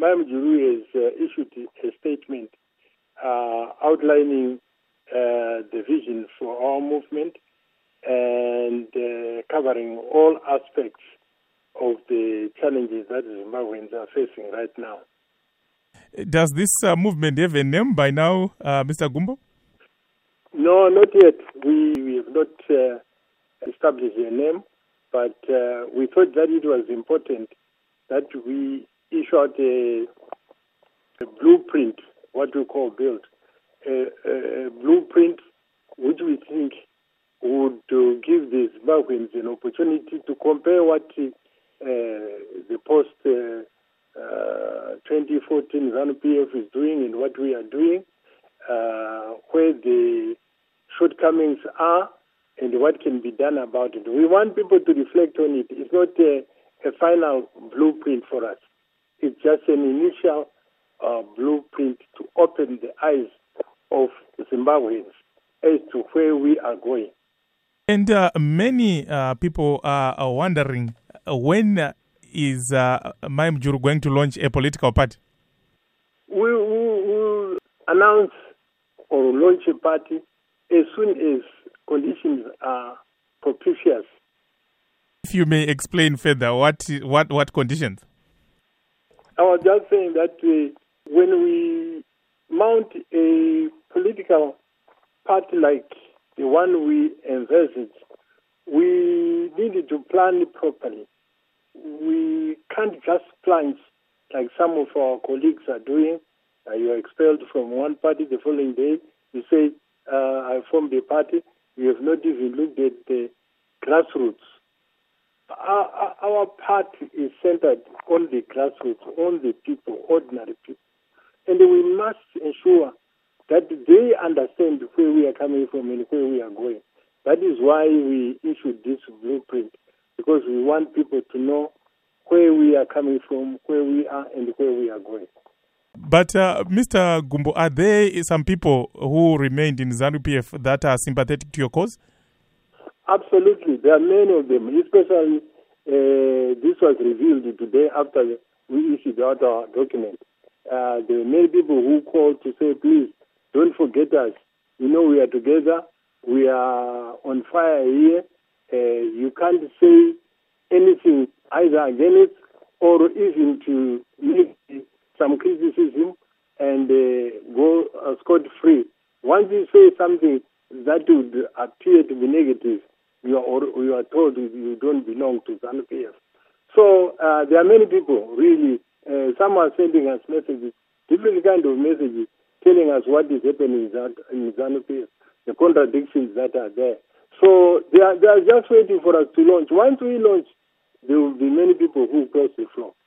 Mujuru has issued a statement outlining the vision for our movement and covering all aspects of the challenges that Zimbabweans are facing right now. Does this movement have a name by now, Mr. Gumbo? No, not yet. We have not established a name, but we thought that it was important that we issue out a blueprint, what we call build, a blueprint which we think would give the Zimbabweans an opportunity to compare what the post 2014 ZANU-PF is doing and what we are doing, where the shortcomings are and what can be done about it. We want people to reflect on it. It's not a final blueprint for us. It's just an initial blueprint to open the eyes of Zimbabweans as to where we are going. And many people are wondering, when is Mujuru going to launch a political party? We will announce or launch a party as soon as conditions are propitious. If you may explain further, what conditions? I was just saying that when we mount a political party like the one we envisaged, we needed to plan it properly. We can't just plunge like some of our colleagues are doing. You are expelled from one party the following day. You say, I formed a party. You have not even looked at the grassroots. Our party is centered on the grassroots, on the people, ordinary people. And we must ensure that they understand where we are coming from and where we are going. That is why we issued this blueprint, because we want people to know where we are coming from, where we are, and where we are going. But, Mr. Gumbo, are there some people who remained in ZANU-PF that are sympathetic to your cause? Absolutely. There are many of them, especially this was revealed today after we issued out our document. There were many people who called to say, please, don't forget us. You know, we are together. We are on fire here. You can't say anything either against or even to make some criticism and go scot-free. Once you say something that would appear to be negative, you are told you don't belong to ZANU-PF. So there are many people, really. Some are sending us messages, different kind of messages, telling us what is happening in ZANU-PF, the contradictions that are there. So they are just waiting for us to launch. Once we launch, there will be many people who cross the floor.